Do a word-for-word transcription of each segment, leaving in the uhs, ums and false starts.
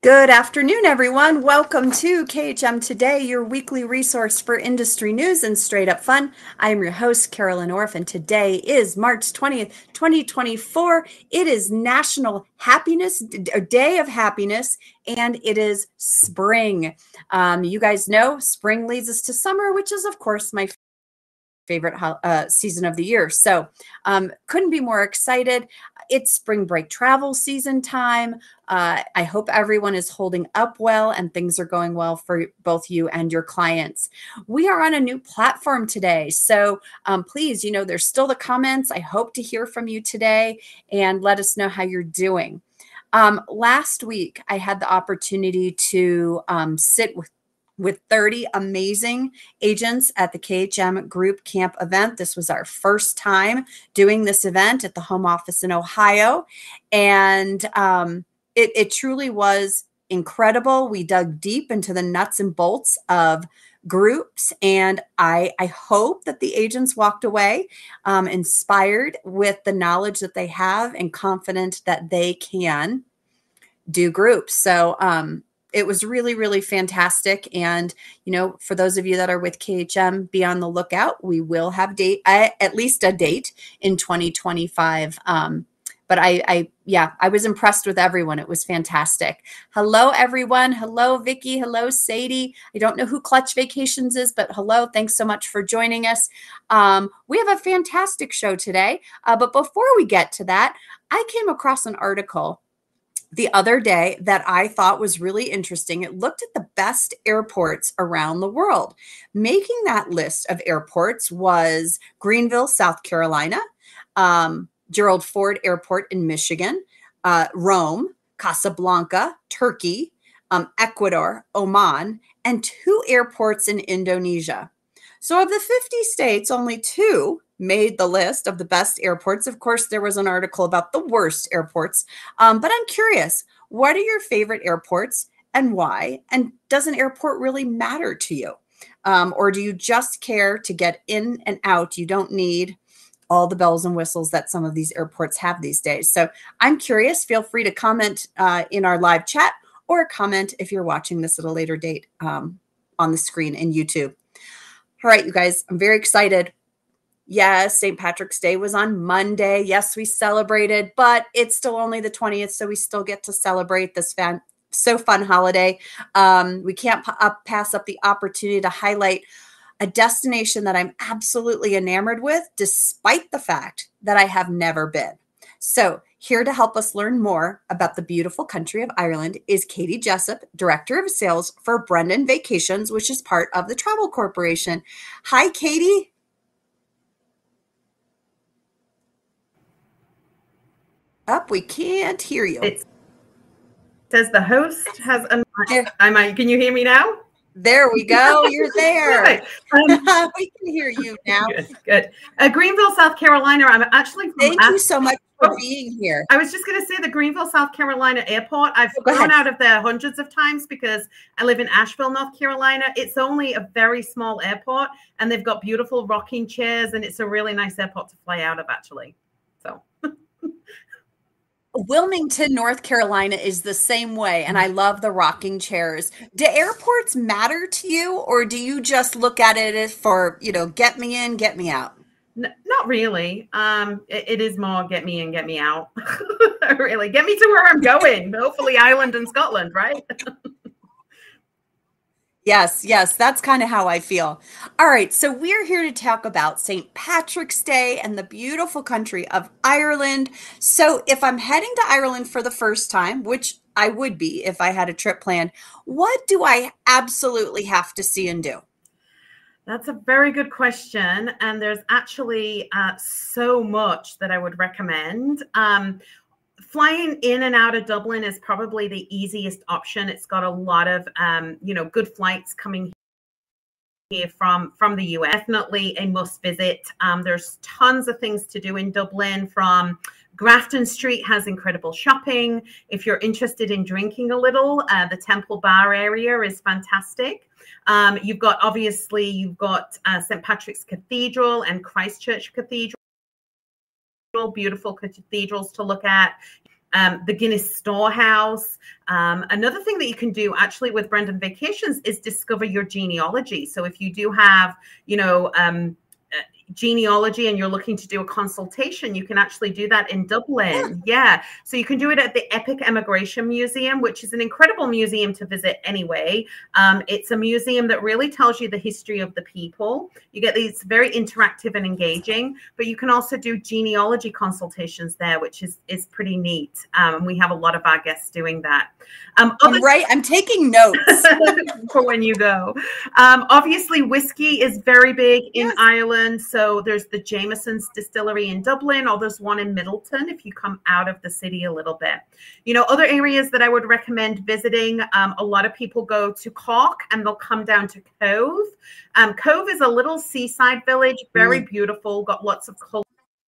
Good afternoon, everyone. Welcome to K H M Today, your weekly resource for industry news and straight up fun. I am your host, Carolyn Orff, and today is March twentieth, twenty twenty-four. It is National Happiness Day of Happiness, and it is spring. Um, you guys know spring leads us to summer, which is, of course, my favorite uh, season of the year. So um, couldn't be more excited. It's spring break travel season time. Uh, I hope everyone is holding up well and things are going well for both you and your clients. We are on a new platform today. So um, please, you know, there's still the comments. I hope to hear from you today and let us know how you're doing. Um, last week, I had the opportunity to um, sit with with thirty amazing agents at the K H M Group Camp event. This was our first time doing this event at the home office in Ohio. And um, it, it truly was incredible. We dug deep into the nuts and bolts of groups. And I, I hope that the agents walked away um, inspired with the knowledge that they have and confident that they can do groups. So, um, it was really, really fantastic. And, you know, for those of you that are with K H M, be on the lookout. We will have date, uh, at least a date in twenty twenty-five. Um, but I, I, yeah, I was impressed with everyone. It was fantastic. Hello, everyone. Hello, Vicki. Hello, Sadie. I don't know who Clutch Vacations is, but hello. Thanks so much for joining us. Um, we have a fantastic show today. Uh, but before we get to that, I came across an article the other day that I thought was really interesting. It looked at the best airports around the world. Making that list of airports was Greenville, South Carolina, um, Gerald Ford Airport in Michigan, uh, Rome, Casablanca, Turkey, um, Ecuador, Oman, and two airports in Indonesia. So of the fifty states, only two made the list of the best airports. Of course, there was an article about the worst airports. Um, but I'm curious, what are your favorite airports and why? And does an airport really matter to you? Um, or do you just care to get in and out? You don't need all the bells and whistles that some of these airports have these days. So I'm curious. Feel free to comment uh, in our live chat or comment if you're watching this at a later date um, on the screen in YouTube. All right, you guys, I'm very excited. Yes, Saint Patrick's Day was on Monday. Yes, we celebrated, but it's still only the twentieth, so we still get to celebrate this fan, so fun holiday. Um, we can't p- up, pass up the opportunity to highlight a destination that I'm absolutely enamored with, despite the fact that I have never been. So here to help us learn more about the beautiful country of Ireland is Katie Jessup, Director of Sales for Brendan Vacations, which is part of the Travel Corporation. Hi, Katie. Up, we can't hear you. It says the host has a. Am I? Can you hear me now? There we go. You're there. Um, we can hear you now. Good. good. Uh, Greenville, South Carolina. I'm actually. From Thank you so much for oh, being here. I was just going to say the Greenville, South Carolina airport. I've oh, gone out of there hundreds of times because I live in Asheville, North Carolina. It's only a very small airport, and they've got beautiful rocking chairs, and it's a really nice airport to fly out of, actually. So. Wilmington, North Carolina is the same way, and I love the rocking chairs. Do airports matter to you, or do you just look at it as for, you know, get me in, get me out? N- not really. Um, it, it is more get me in, get me out. Really, get me to where I'm going. Hopefully Ireland and Scotland, right? Yes, yes, that's kind of how I feel. All right, so we're here to talk about Saint Patrick's Day and the beautiful country of Ireland. So if I'm heading to Ireland for the first time, which I would be if I had a trip planned, what do I absolutely have to see and do? That's a very good question. And there's actually uh, so much that I would recommend. Um, Flying in and out of Dublin is probably the easiest option. It's got a lot of, um, you know, good flights coming here from, from the U S. Definitely a must visit. Um, there's tons of things to do in Dublin. From Grafton Street has incredible shopping. If you're interested in drinking a little, uh, the Temple Bar area is fantastic. Um, you've got, obviously, you've got uh, Saint Patrick's Cathedral and Christchurch Cathedral. Beautiful cathedrals to look at. um, the Guinness Storehouse. Um, another thing that you can do actually with Brendan Vacations is discover your genealogy. So if you do have, you know, um, genealogy and you're looking to do a consultation, you can actually do that in Dublin. Yeah. So you can do it at the Epic Emigration Museum, which is an incredible museum to visit anyway. Um, it's a museum that really tells you the history of the people. You get these very interactive and engaging, but you can also do genealogy consultations there, which is, is pretty neat. Um, and we have a lot of our guests doing that. Um, I'm right. I'm taking notes for when you go. Um, obviously, whiskey is very big in yes. Ireland. So there's the Jameson's distillery in Dublin, or there's one in Middleton if you come out of the city a little bit. You know, other areas that I would recommend visiting, um, a lot of people go to Cork and they'll come down to Cove. Um, Cove is a little seaside village, very mm. beautiful, got lots of colors.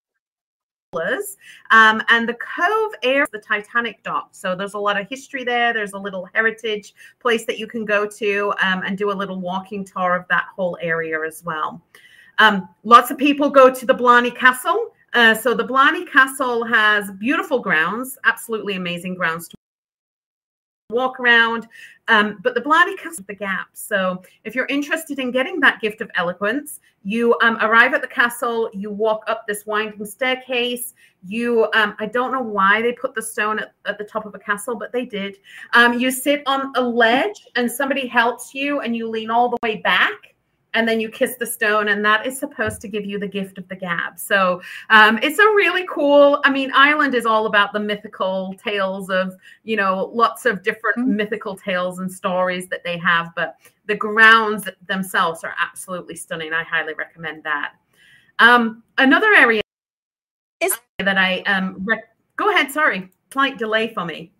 Um, and the Cove area is the Titanic dock. So there's a lot of history there. There's a little heritage place that you can go to um, and do a little walking tour of that whole area as well. Um, lots of people go to the Blarney Castle. Uh, so the Blarney Castle has beautiful grounds, absolutely amazing grounds to walk around. Um, but the Blarney Castle is the gap. So if you're interested in getting that gift of eloquence, you um, arrive at the castle, you walk up this winding staircase. You, um, I don't know why they put the stone at, at the top of a castle, but they did. Um, you sit on a ledge and somebody helps you and you lean all the way back. And then you kiss the stone, and that is supposed to give you the gift of the gab. So um, it's a really cool, I mean, Ireland is all about the mythical tales of, you know, lots of different mm-hmm. mythical tales and stories that they have. But the grounds themselves are absolutely stunning. I highly recommend that. Um, another area is that I, um, rec- go ahead, sorry, slight delay for me.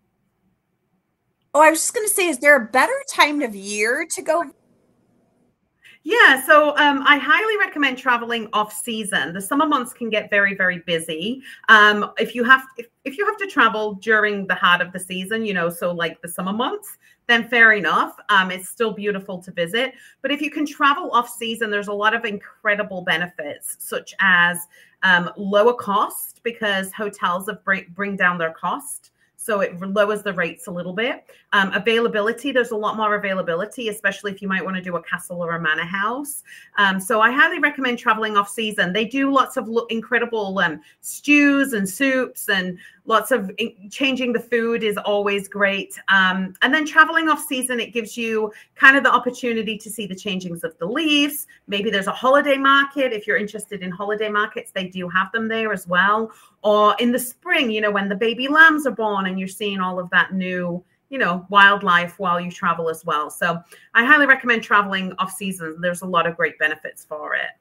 Oh, I was just going to say, is there a better time of year to go? Yeah, so um, I highly recommend traveling off season. The summer months can get very, very busy. Um, if you have if, if you have to travel during the heart of the season, you know, so like the summer months, then fair enough. Um, it's still beautiful to visit. But if you can travel off season, there's a lot of incredible benefits, such as um, lower cost because hotels have bring, bring down their cost. So it lowers the rates a little bit. Um, availability, there's a lot more availability, especially if you might want to do a castle or a manor house. Um, so I highly recommend traveling off season. They do lots of lo- incredible um, stews and soups, and lots of in- changing the food is always great. Um, and then traveling off season, it gives you kind of the opportunity to see the changings of the leaves. Maybe there's a holiday market. If you're interested in holiday markets, they do have them there as well. Or in the spring, you know, when the baby lambs are born and you're seeing all of that new, you know, wildlife while you travel as well. So I highly recommend traveling off season. There's a lot of great benefits for it.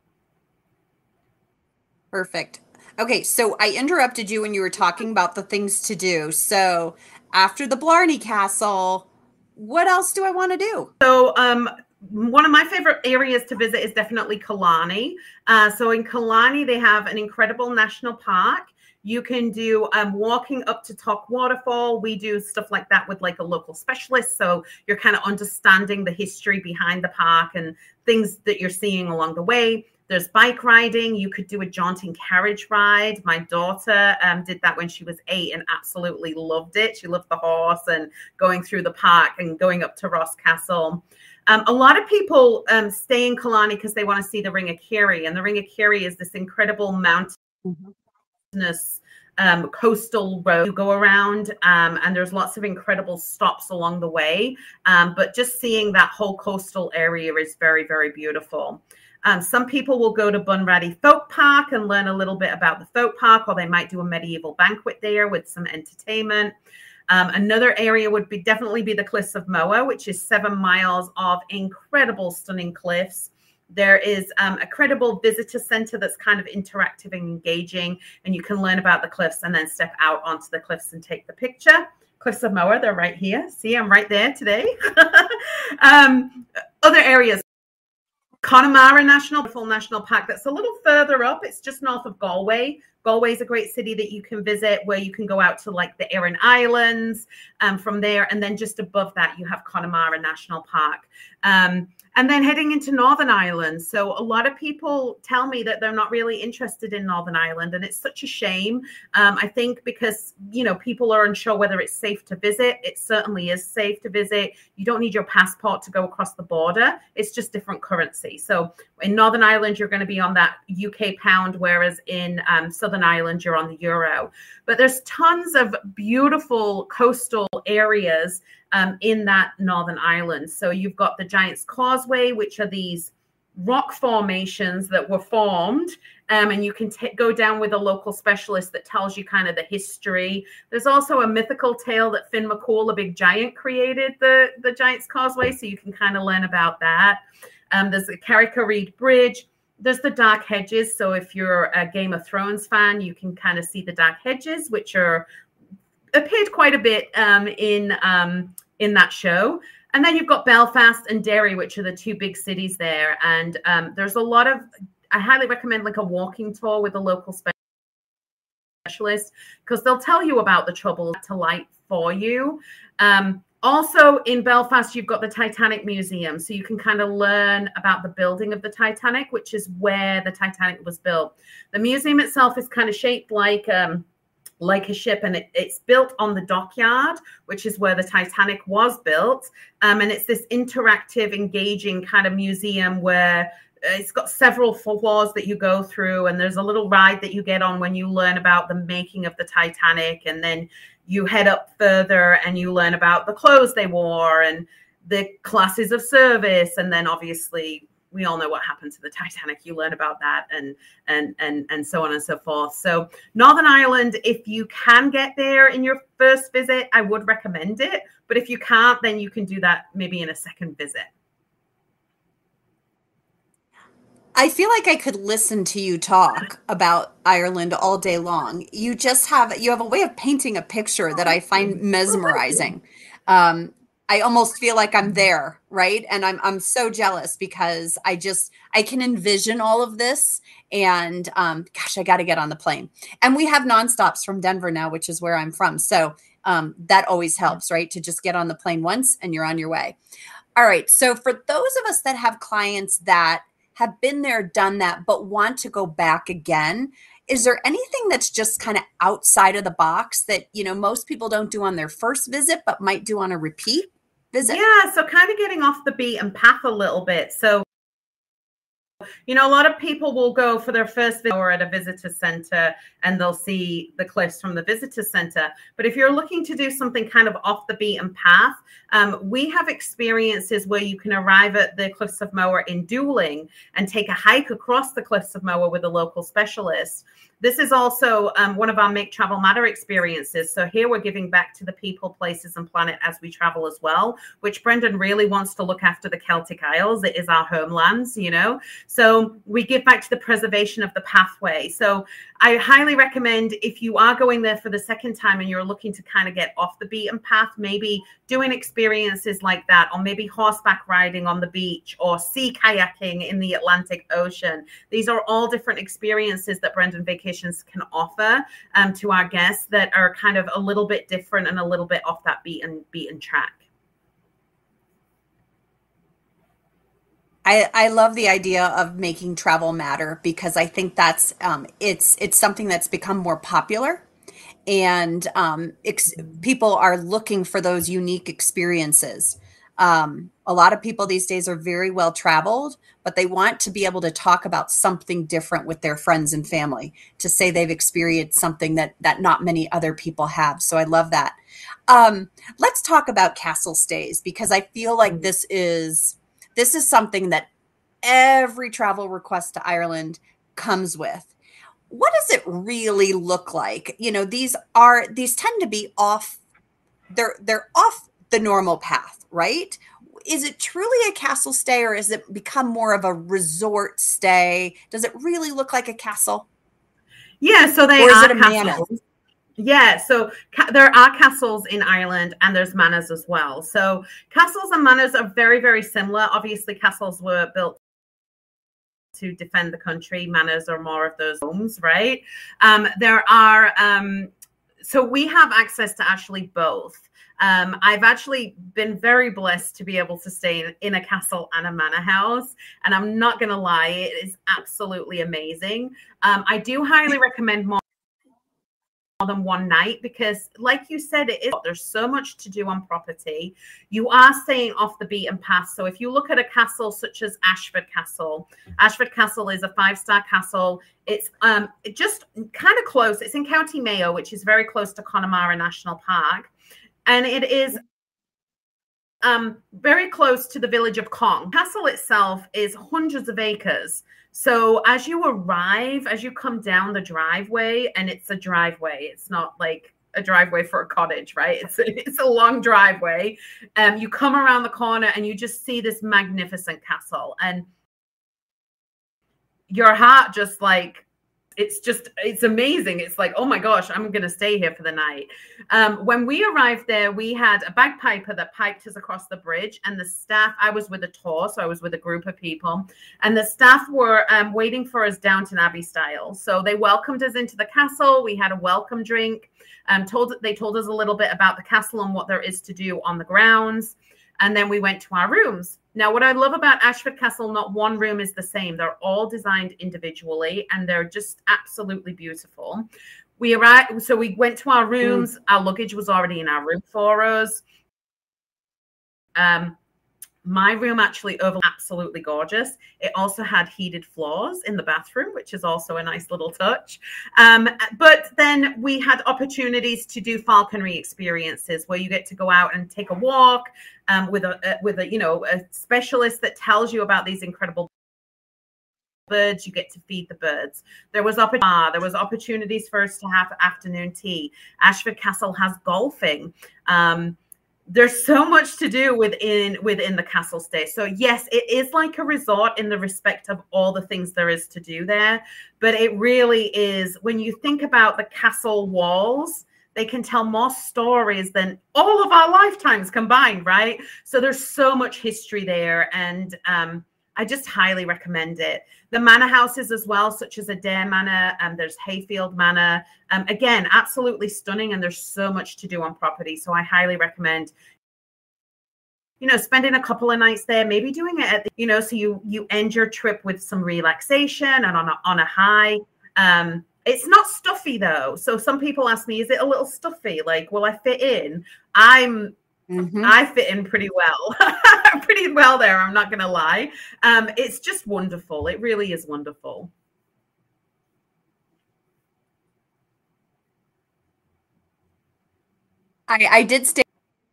Perfect. Okay, so I interrupted you when you were talking about the things to do. So after the Blarney Castle, what else do I want to do? So um, one of my favorite areas to visit is definitely Killarney. Uh, so in Killarney, they have an incredible national park. You can do um, walking up to Tock Waterfall. We do stuff like that with like a local specialist. So you're kind of understanding the history behind the park and things that you're seeing along the way. There's bike riding. You could do a jaunting carriage ride. My daughter um, did that when she was eight and absolutely loved it. She loved the horse and going through the park and going up to Ross Castle. Um, a lot of people um, stay in Killarney because they want to see the Ring of Kerry. And the Ring of Kerry is this incredible mountainous mm-hmm. um, coastal road you go around. Um, and there's lots of incredible stops along the way. Um, but just seeing that whole coastal area is very, very beautiful. Um, some people will go to Bunratty Folk Park and learn a little bit about the folk park, or they might do a medieval banquet there with some entertainment. Um, another area would be definitely be the Cliffs of Moher, which is seven miles of incredible, stunning cliffs. There is um, a credible visitor center that's kind of interactive and engaging, and you can learn about the cliffs and then step out onto the cliffs and take the picture. Cliffs of Moher, they're right here. See, I'm right there today. um, other areas. Connemara National National Park, that's a little further up. It's just north of Galway. Galway is a great city that you can visit where you can go out to like the Aran Islands um, from there. And then just above that, you have Connemara National Park. Um, And then heading into Northern Ireland. So a lot of people tell me that they're not really interested in Northern Ireland. And it's such a shame. Um, I think because, you know, people are unsure whether it's safe to visit. It certainly is safe to visit. You don't need your passport to go across the border. It's just different currency. So in Northern Ireland, you're going to be on that U K pound, whereas in um, Southern Ireland, you're on the euro. But there's tons of beautiful coastal areas Um, in that Northern Ireland. So you've got the Giant's Causeway, which are these rock formations that were formed. Um, and you can t- go down with a local specialist that tells you kind of the history. There's also a mythical tale that Finn McCool, a big giant, created the, the Giant's Causeway. So you can kind of learn about that. Um, there's the Carrick-a-Reid Bridge. There's the Dark Hedges. So if you're a Game of Thrones fan, you can kind of see the Dark Hedges, which are appeared quite a bit um, in um, in that show. And then you've got Belfast and Derry, which are the two big cities there. And um, there's a lot of, I highly recommend like a walking tour with a local specialist, because they'll tell you about the trouble to light for you. Um, also in Belfast, you've got the Titanic Museum. So you can kind of learn about the building of the Titanic, which is where the Titanic was built. The museum itself is kind of shaped like, um, like a ship, and it, it's built on the dockyard, which is where the Titanic was built. Um, and it's this interactive, engaging kind of museum where it's got several floors that you go through, and there's a little ride that you get on when you learn about the making of the Titanic. And then you head up further and you learn about the clothes they wore and the classes of service. And then obviously we all know what happened to the Titanic. You learn about that and and and and so on and so forth. So Northern Ireland, if you can get there in your first visit, I would recommend it. But if you can't, then you can do that maybe in a second visit. I feel like I could listen to you talk about Ireland all day long. You just have you have a way of painting a picture that I find mesmerizing. Um, I almost feel like I'm there, right? And I'm I'm so jealous because I just I can envision all of this. And um, gosh, I got to get on the plane. And we have nonstops from Denver now, which is where I'm from. So um, that always helps, right? To just get on the plane once and you're on your way. All right. So for those of us that have clients that have been there, done that, but want to go back again, is there anything that's just kind of outside of the box that, you know, most people don't do on their first visit, but might do on a repeat visit? Yeah, so kind of getting off the beaten path a little bit. So, you know, a lot of people will go for their first visit or at a visitor center and they'll see the cliffs from the visitor center. But if you're looking to do something kind of off the beaten path, um, we have experiences where you can arrive at the Cliffs of Moher in Dooling and take a hike across the Cliffs of Moher with a local specialist. This is also um, one of our Make Travel Matter experiences. So here we're giving back to the people, places, and planet as we travel as well, which Brendan really wants to look after the Celtic Isles. It is our homelands, you know. So we give back to the preservation of the pathway. So I highly recommend, if you are going there for the second time and you're looking to kind of get off the beaten path, maybe doing experiences like that, or maybe horseback riding on the beach or sea kayaking in the Atlantic Ocean. These are all different experiences that Brendan Vacations can offer um, to our guests that are kind of a little bit different and a little bit off that beaten, beaten track. I, I love the idea of making travel matter because I think that's um, it's it's something that's become more popular, and um, ex- people are looking for those unique experiences. Um, a lot of people these days are very well traveled, but they want to be able to talk about something different with their friends and family, to say they've experienced something that that not many other people have. So I love that. Um, let's talk about castle stays, because I feel like this is This is something that every travel request to Ireland comes with. What does it really look like? You know, these are these tend to be off they're they're off the normal path, right? Is it truly a castle stay, or has it become more of a resort stay? Does it really look like a castle? Yeah, so they or is are it a castles. manor? Yeah, so ca- there are castles in Ireland and there's manors as well. So castles and manors are very, very similar. Obviously, castles were built to defend the country. Manors are more of those homes, right? Um, there are, um, so we have access to actually both. Um, I've actually been very blessed to be able to stay in, in a castle and a manor house. And I'm not going to lie, it is absolutely amazing. Um, I do highly recommend more than one night because, like you said, it is, there's so much to do on property. You are staying off the beaten path. So if you look at a castle such as Ashford Castle, Ashford Castle is a five-star castle. It's um it just kind of close. It's in County Mayo, which is very close to Connemara National Park, and it is um very close to the village of Cong. Castle itself is hundreds of acres. So as you arrive, as you come down the driveway, and it's a driveway, it's not like a driveway for a cottage, right? It's a, it's a long driveway. Um, you come around the corner and you just see this magnificent castle, and your heart just like, it's just, it's amazing. It's like, oh my gosh, I'm going to stay here for the night. Um, when we arrived there, we had a bagpiper that piped us across the bridge, and the staff, I was with a tour, so I was with a group of people, and the staff were um, waiting for us Downton Abbey style. So they welcomed us into the castle. We had a welcome drink. Um, told They told us a little bit about the castle and what there is to do on the grounds. And then we went to our rooms. Now, what I love about Ashford Castle, not one room is the same. They're all designed individually, and they're just absolutely beautiful. We arrived, so we went to our rooms. Mm. Our luggage was already in our room for us. Um, my room actually over absolutely gorgeous. It also had heated floors in the bathroom, which is also a nice little touch. Um, but then we had opportunities to do falconry experiences where you get to go out and take a walk um, with a, a with a you know a specialist that tells you about these incredible birds. You get to feed the birds. There was opp- there was opportunities for us to have afternoon tea. Ashford Castle has golfing. Um, There's so much to do within within the castle stay. So yes, it is like a resort in the respect of all the things there is to do there. But it really is, when you think about the castle walls, they can tell more stories than all of our lifetimes combined, right? So there's so much history there. And um, I just highly recommend it. The manor houses as well, such as Adair Manor, and um, there's Hayfield Manor. Um, again, absolutely stunning, and there's so much to do on property. So I highly recommend, you know, spending a couple of nights there, maybe doing it at the, you know, so you you end your trip with some relaxation and on a, on a high. Um, it's not stuffy though. So some people ask me, is it a little stuffy? Like, will I fit in? I'm Mm-hmm. I fit in pretty well, pretty well there. I'm not going to lie. Um, it's just wonderful. It really is wonderful. I, I did stay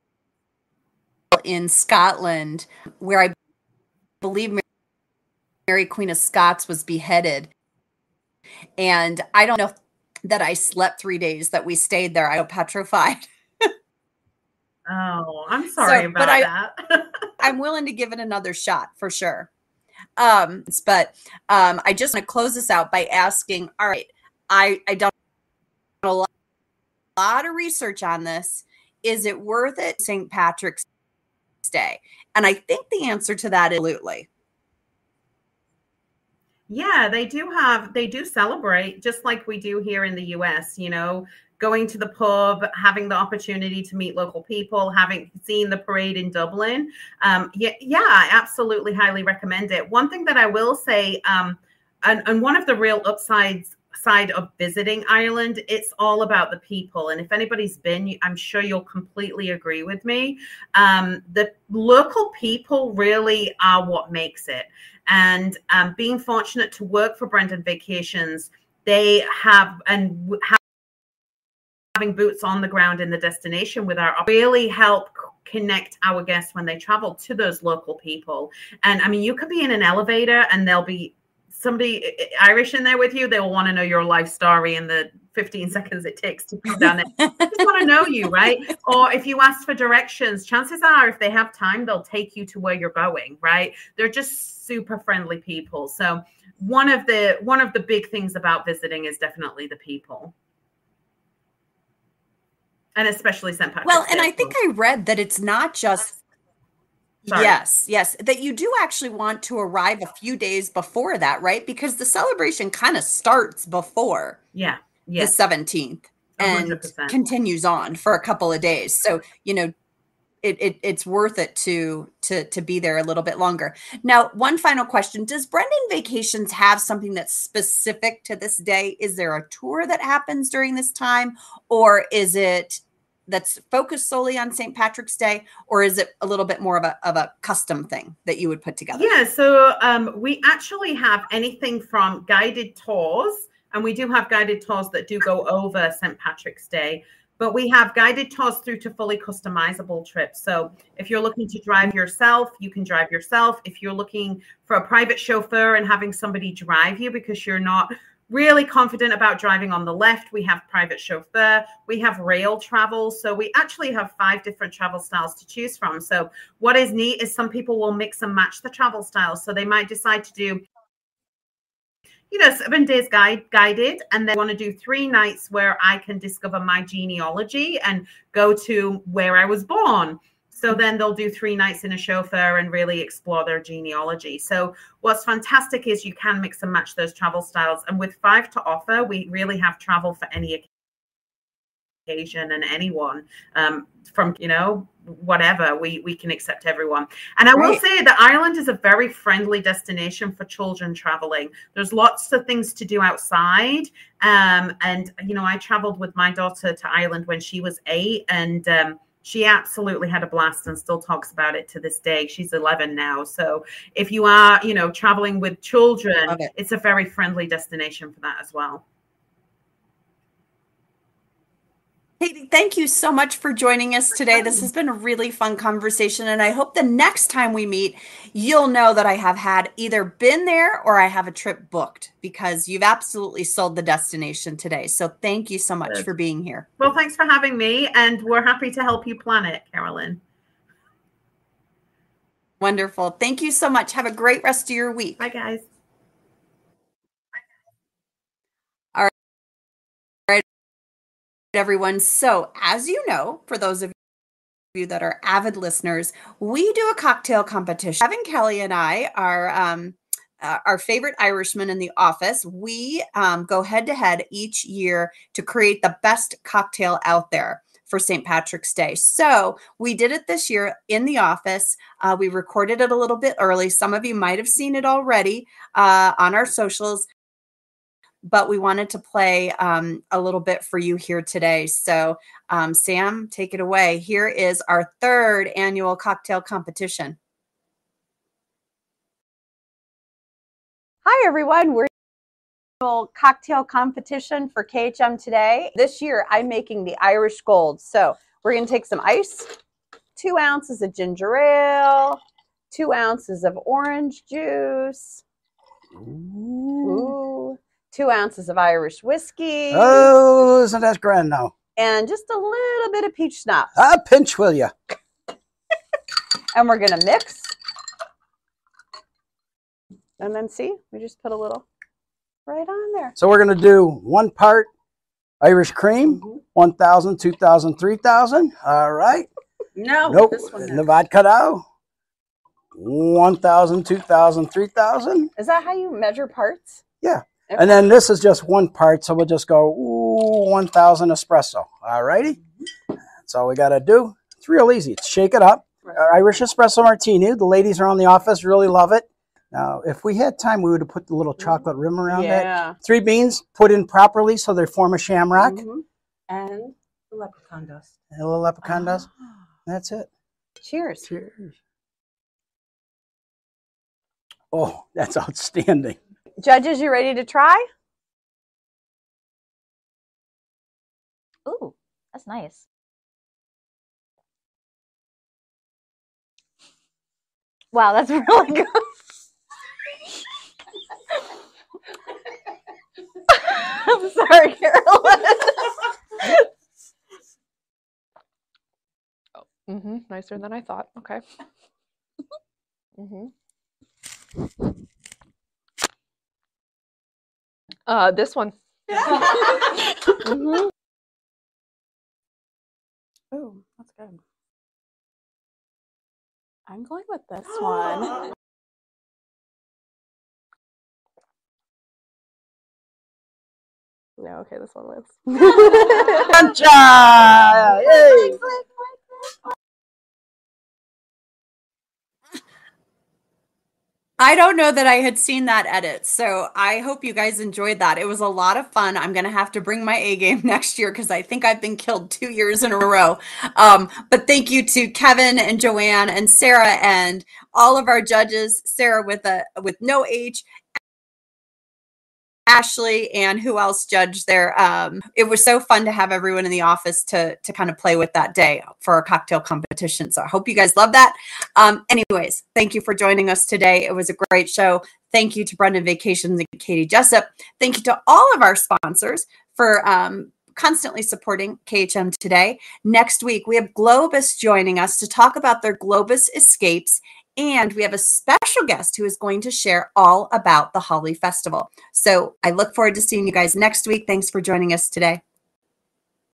in Scotland, where I believe Mary Queen of Scots was beheaded. And I don't know that I slept three days that we stayed there. I got petrified. Oh, I'm sorry so, about I, that. I'm willing to give it another shot for sure. Um, but um, I just want to close this out by asking, all right, I, I done a lot, a lot of research on this. Is it worth it, Saint Patrick's Day? And I think the answer to that is absolutely. Yeah, they do have, they do celebrate just like we do here in the U S, you know, going to the pub, having the opportunity to meet local people, having seen the parade in Dublin. Um, yeah, yeah, I absolutely highly recommend it. One thing that I will say, um, and, and one of the real upsides side of visiting Ireland, it's all about the people. And if anybody's been, I'm sure you'll completely agree with me. Um, the local people really are what makes it. And um, being fortunate to work for Brendan Vacations, they have, and have, having boots on the ground in the destination with our really help connect our guests when they travel to those local people. And I mean, you could be in an elevator and there'll be somebody Irish in there with you. They'll want to know your life story in the fifteen seconds it takes to come down there. They just want to know you, right? Or if you ask for directions, chances are if they have time, they'll take you to where you're going, right? They're just super friendly people. So one of the one of the big things about visiting is definitely the people. And especially Saint Patrick's Well, and Day. I think I read that it's not just, Sorry. yes, yes, that you do actually want to arrive a few days before that, right? Because the celebration kind of starts before yeah, yes. the seventeenth and one hundred percent. continues on for a couple of days. So, you know, it, it it's worth it to to to be there a little bit longer. Now, one final question: does Brendan Vacations have something that's specific to this day? Is there a tour that happens during this time, or is it that's focused solely on Saint Patrick's Day, or is it a little bit more of a of a custom thing that you would put together? Yeah, so um, we actually have anything from guided tours, and we do have guided tours that do go over Saint Patrick's Day. But we have guided tours through to fully customizable trips. So if you're looking to drive yourself, you can drive yourself. If you're looking for a private chauffeur and having somebody drive you because you're not really confident about driving on the left, we have private chauffeur. We have rail travel. So we actually have five different travel styles to choose from. So what is neat is some people will mix and match the travel styles. So they might decide to do, you know, seven days guide guided, and they want to do three nights where I can discover my genealogy and go to where I was born. So then they'll do three nights in a chauffeur and really explore their genealogy. So what's fantastic is you can mix and match those travel styles. And with five to offer, we really have travel for any occasion and anyone, um, from, you know, whatever, we we can accept everyone. And I will say that Ireland is a very friendly destination for children traveling. There's lots of things to do outside. Um, and, you know, I traveled with my daughter to Ireland when she was eight, and um, she absolutely had a blast and still talks about it to this day. She's eleven now. So if you are, you know, traveling with children, it. it's a very friendly destination for that as well. Katie, thank you so much for joining us today. This has been a really fun conversation, and I hope the next time we meet, you'll know that I have had either been there or I have a trip booked, because you've absolutely sold the destination today. So thank you so much Good. for being here. Well, thanks for having me, and we're happy to help you plan it, Carolyn. Wonderful. Thank you so much. Have a great rest of your week. Bye, guys. Everyone. So as you know, for those of you that are avid listeners, we do a cocktail competition. Kevin Kelly and I are um, uh, our favorite Irishmen in the office. We um, go head to head each year to create the best cocktail out there for Saint Patrick's Day. So we did it this year in the office. Uh, we recorded it a little bit early. Some of you might have seen it already uh, on our socials, but we wanted to play um, a little bit for you here today. So um, Sam, take it away. Here is our third annual cocktail competition. Hi, everyone. We're a cocktail competition for K H M today. This year, I'm making the Irish Gold. So we're going to take some ice, two ounces of ginger ale, two ounces of orange juice. Ooh. Two ounces of Irish whiskey. Oh, isn't that grand now? And just a little bit of peach schnapps. A pinch, will you? And we're going to mix. And then see, we just put a little right on there. So we're going to do one part Irish cream, mm-hmm. one thousand, two thousand, three thousand. All right. No. Nope. This one the vodka now. one thousand, two thousand, three thousand. Is that how you measure parts? Yeah. Okay. And then this is just one part, so we'll just go, ooh, one thousand espresso. All righty? Mm-hmm. That's all we got to do. It's real easy. Shake it up. Right. Our Irish espresso martini. The ladies around the office really love it. Now, if we had time, we would have put the little chocolate rim around yeah. it. Three beans put in properly so they form a shamrock. Mm-hmm. And the leprechaun dust. And a little leprechaun dust. That's it. Cheers. Cheers. Oh, that's outstanding. Judges, you ready to try? Ooh, that's nice. Wow, that's really good. I'm sorry, Carolyn. Oh, mm-hmm, nicer than I thought. Okay. mm-hmm. Uh, this one. mm-hmm. Oh, that's good. I'm going with this one. No, okay, this one wins. Yay! I don't know that I had seen that edit, so I hope you guys enjoyed that. It was a lot of fun. I'm going to have to bring my A game next year because I think I've been killed two years in a row. Um, but thank you to Kevin and Joanne and Sarah and all of our judges. Sarah with a with no H. Ashley and who else judged there. Um, it was so fun to have everyone in the office to to kind of play with that day for a cocktail competition. So I hope you guys love that. Um, anyways, thank you for joining us today. It was a great show. Thank you to Brendan Vacations and Katie Jessup. Thank you to all of our sponsors for um, constantly supporting K H M Today. Next week, we have Globus joining us to talk about their Globus escapes. And we have a special guest who is going to share all about the Holly Festival. So I look forward to seeing you guys next week. Thanks for joining us today.